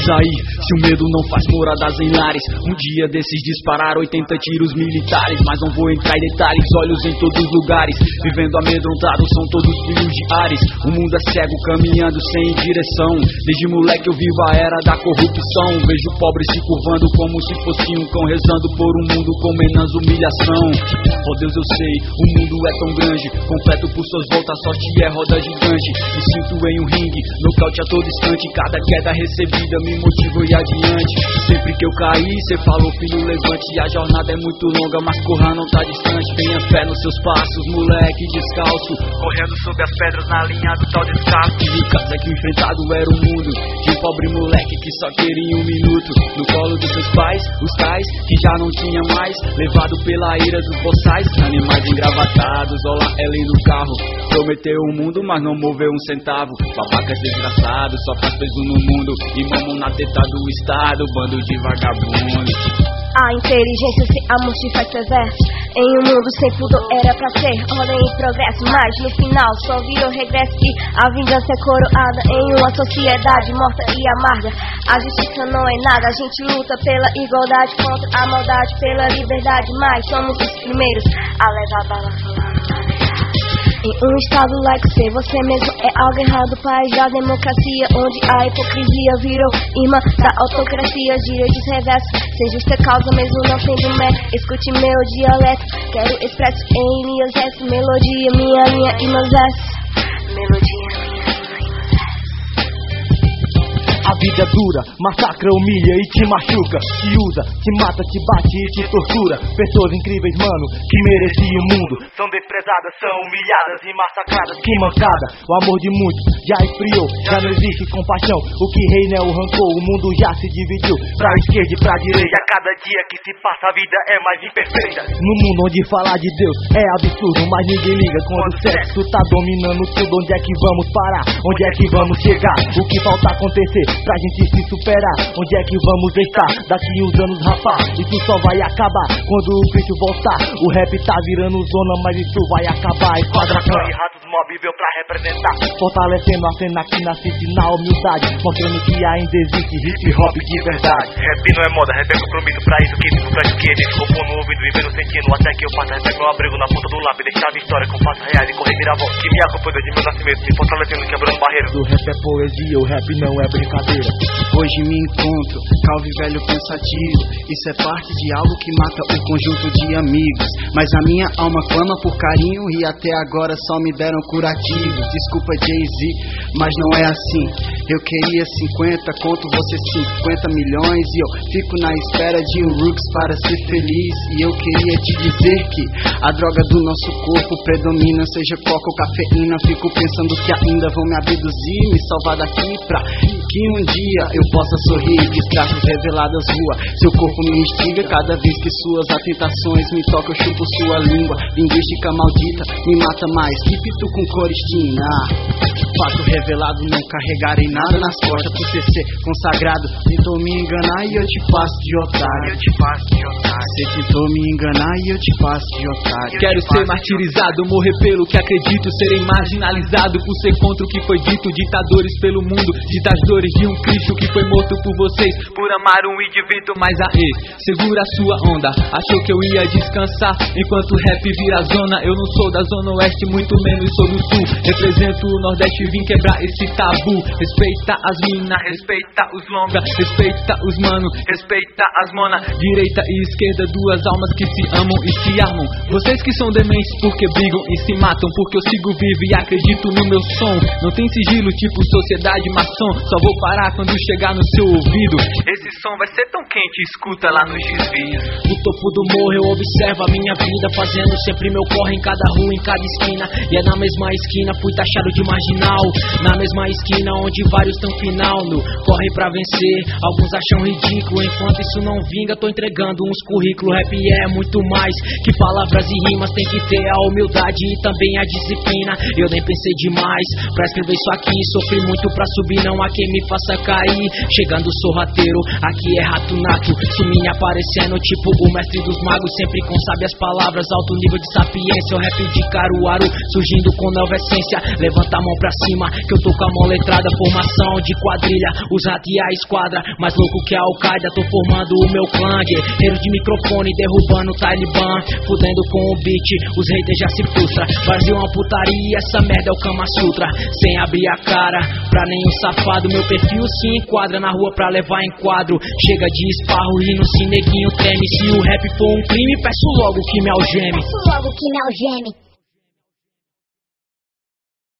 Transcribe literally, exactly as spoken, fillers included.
aí, se o medo não faz moradas em lares. Um dia desses dispararam oitenta tiros militares, mas não vou entrar em detalhes, olhos em todos os lugares, vivendo amedrontados, são todos filhos de Ares. O mundo é cego, caminhando sem direção. Desde moleque eu vivo a era da corrupção. Vejo o pobre se curvando como se fosse um cão, rezando por um mundo com menos humilhação. Oh Deus, eu sei, o mundo é tão grande, completo por suas voltas, sorte é roda gigante. Me sinto em um ringue, nocaute a todo instante, cada queda recebida me motiva e adiante. Sempre que eu caí, cê falou filho levante, a jornada é muito longa, mas corra não tá distante. Tenha fé nos seus passos, moleque descalço, correndo sob as pedras na linha do tal descaso. E casa que o enfrentado era o mundo de um pobre moleque que só queria um minuto no colo dos seus pais, os tais que já não tinha mais, levado pela ira dos boçais, animais engravatados, olá Ellen no carro. Prometeu o mundo, mas não moveu um centavo. Babacas desgraçados, só faz peso no mundo e mamam na teta do estado, bando de vagabundo. A inteligência sem amor te faz perverso. Em um mundo sem pudor era pra ser ordem e progresso, mas no final só virou regresso e a vingança é coroada em uma sociedade morta e amarga. A justiça não é nada, a gente luta pela igualdade contra a maldade, pela liberdade, mas somos os primeiros a levar bala falando. Em um estado like ser você mesmo é algo errado, país da democracia, onde a hipocrisia virou irmã da autocracia. Direitos reversos, ser justa causa mesmo não tendo mérito. Escute meu dialeto, quero expresso em linhas S. Melodia, minha linha e meus S. Melodia, minha linha e meus S. A vida é dura, massacra, humilha e te machuca, te usa, te mata, te bate e te tortura. Pessoas incríveis, mano, que mereciam o mundo são desprezadas, são humilhadas e massacradas. Que mancada, o amor de muitos já esfriou, já não existe compaixão. O que reina é o rancor, o mundo já se dividiu pra esquerda e pra direita. A cada dia que se passa a vida é mais imperfeita. No mundo onde falar de Deus é absurdo, mas ninguém liga quando o sexo tá dominando tudo. Onde é que vamos parar? Onde é que vamos chegar? O que falta acontecer pra gente se superar? Onde é que vamos estar daqui uns anos, rapaz? Isso só vai acabar quando o Cristo voltar. O rap tá virando zona, mas isso vai acabar. Esquadra clã e ratos mob veio pra representar, fortalecendo a cena que nasce na humildade, mostrando que ainda existe hip hop de verdade. Rap não é moda, rap é compromisso, pra isso que esse nunca de que deixa o corpo no ouvido, vivendo sentindo até que eu faça. Rap é meu abrigo na ponta do lápis, deixar a história com fatos reais e correr vira-volta, que me acompanha de meu nascimento, me fortalecendo, quebrando barreiras. O rap é poesia, o rap não é brincadeira. Hoje me encontro, calvo e velho pensativo. Isso é parte de algo que mata o conjunto de amigos, mas a minha alma clama por carinho e até agora só me deram curativo. Desculpa Jay-Z, mas não é assim. Eu queria cinquenta conto, você cinquenta milhões, e eu fico na espera de um Rooks para ser feliz. E eu queria te dizer que a droga do nosso corpo predomina, seja coca ou cafeína. Fico pensando que ainda vão me abduzir, me salvar daqui pra que um dia eu possa sorrir. Desgraças reveladas rua, seu corpo me instiga cada vez que suas atentações me tocam, eu chupo sua língua. Linguística maldita me mata mais que pitu com coristina. Fato revelado, não carregarei nada nas costas por ser ser consagrado. Tentou me enganar e eu te faço de otário. Eu te faço de otário. Você tentou me enganar e eu te faço de otário. Quero ser martirizado, morrer pelo que acredito, serei marginalizado por ser contra o que foi dito. Ditadores pelo mundo, ditadores de um Cristo que foi morto por vocês, por amar um indivíduo. Mas aê, segura a sua onda, achou que eu ia descansar enquanto o rap vira zona. Eu não sou da zona oeste, muito menos sou do sul. Represento o nordeste, vim quebrar esse tabu. Respeita as mina, respeita os longa, respeita os mano, respeita as mona. Direita e esquerda, duas almas que se amam e se armam. Vocês que são dementes porque brigam e se matam, porque eu sigo vivo e acredito no meu som. Não tem sigilo tipo sociedade maçom, só vou parar quando chegar no seu ouvido. Esse som vai ser tão quente, escuta lá no desvio. Do topo do morro eu observo a minha vida, fazendo sempre meu corre em cada rua, em cada esquina. E é na mesma esquina fui taxado de marginal, na mesma esquina onde vários tão final no corre pra vencer. Alguns acham ridículo, enquanto isso não vinga tô entregando uns currículos. Rap é muito mais que palavras e rimas, tem que ter a humildade e também a disciplina. Eu nem pensei demais pra escrever isso aqui, sofri muito pra subir, não há quem me me faça cair. Chegando sorrateiro, aqui é rato nato, sumindo aparecendo tipo o mestre dos magos, sempre com sábias palavras, alto nível de sapiência. O rap de Caruaru, surgindo com nova essência. Levanta a mão pra cima, que eu tô com a mão letrada. Formação de quadrilha, os ratos e a esquadra, mais louco que a Al-Qaeda, tô formando o meu clã. Guerreiro de microfone, derrubando o Talibã, fudendo com o beat, os haters já se frustram. Brasil é uma putaria, essa merda é o Kama Sutra. Sem abrir a cara pra nenhum safado, meu perfil se enquadra na rua pra levar em quadro. Chega de esparro, rindo se neguinho treme. Se o rap for um crime, peço logo que me algeme. Peço logo que me algeme.